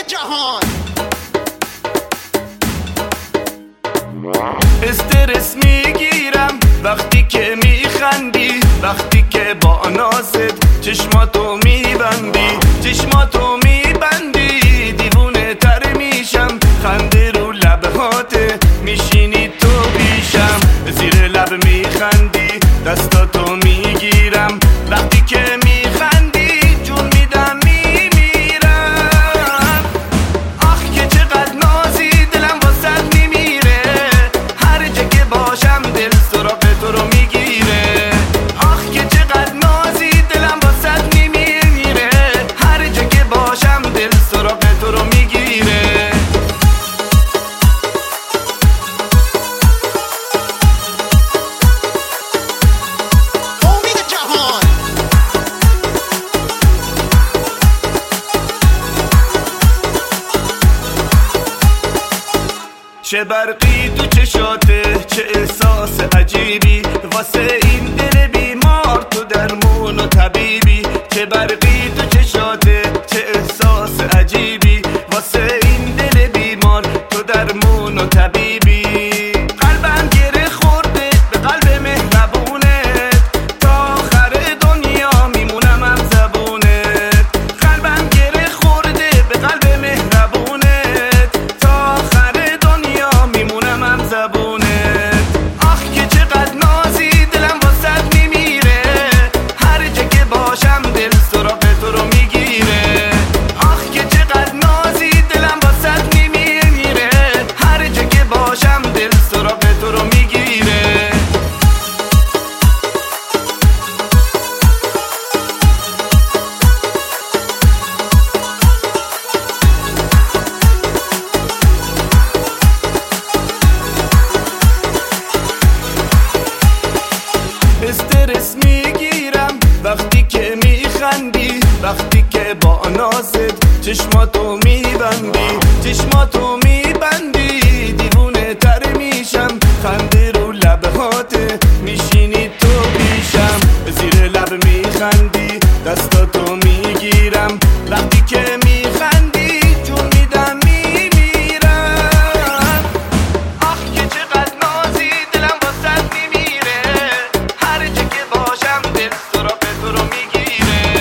جهان. استرس میگیرم وقتی که میخندی، وقتی که با نازت چشماتو میبندی، چشماتو میبندی دیوونه تر میشم، خنده رو لبهاته میشینی تو پیشم، زیر لب میخندی دستاتو میگیرم، وقتی که میخندی جون میدم میمیرم. آخ که چقدر نازی دلم واسد میمیره، هر جا که باشم دل سراغ تو رو میگیره. آخ که چقدر نازی دلم واسد میمیره، هر جا که باشم دل سراغ تو رو میگیره. امید جهان. چه برقی تو چشاته، چه احساس عجیبی واسه این دل بیمار، تو درمون و طبیبی. چه برقی تو چشاته، چه احساس عجیبی واسه این دل بیمار، تو درمون و طبیبی. قلبم گره خورده به قلب مهربونت، تا آخر دنیا میمونم هم زبونت. قلبم گره خورده به قلب مهربونت، تا آخر دنیا میمونم هم زبونت. آخ که چقدر نازی دلم واسد میمیره، هر جا که باشم دل سراغ تو رو میگیره. آخ که چقدر نازی دلم واسد میمیره، هر جا که باشم دل سراغ تو رو میگیره. استرس میگیرم وقتی که میخندی، وقتی که با نازت چشماتو میبندی، چشماتو میبندی دیوونه تر میشم، خنده رو لبهاته میشینی تو پیشم، زیر لب میخندی دستاتو میگیرم، وقتی که میخندی جون میدم میمیرم. آخ که چقدر نازی دلم واسد میمیره، هر جا که باشم دل سراغ تو رو میگیره.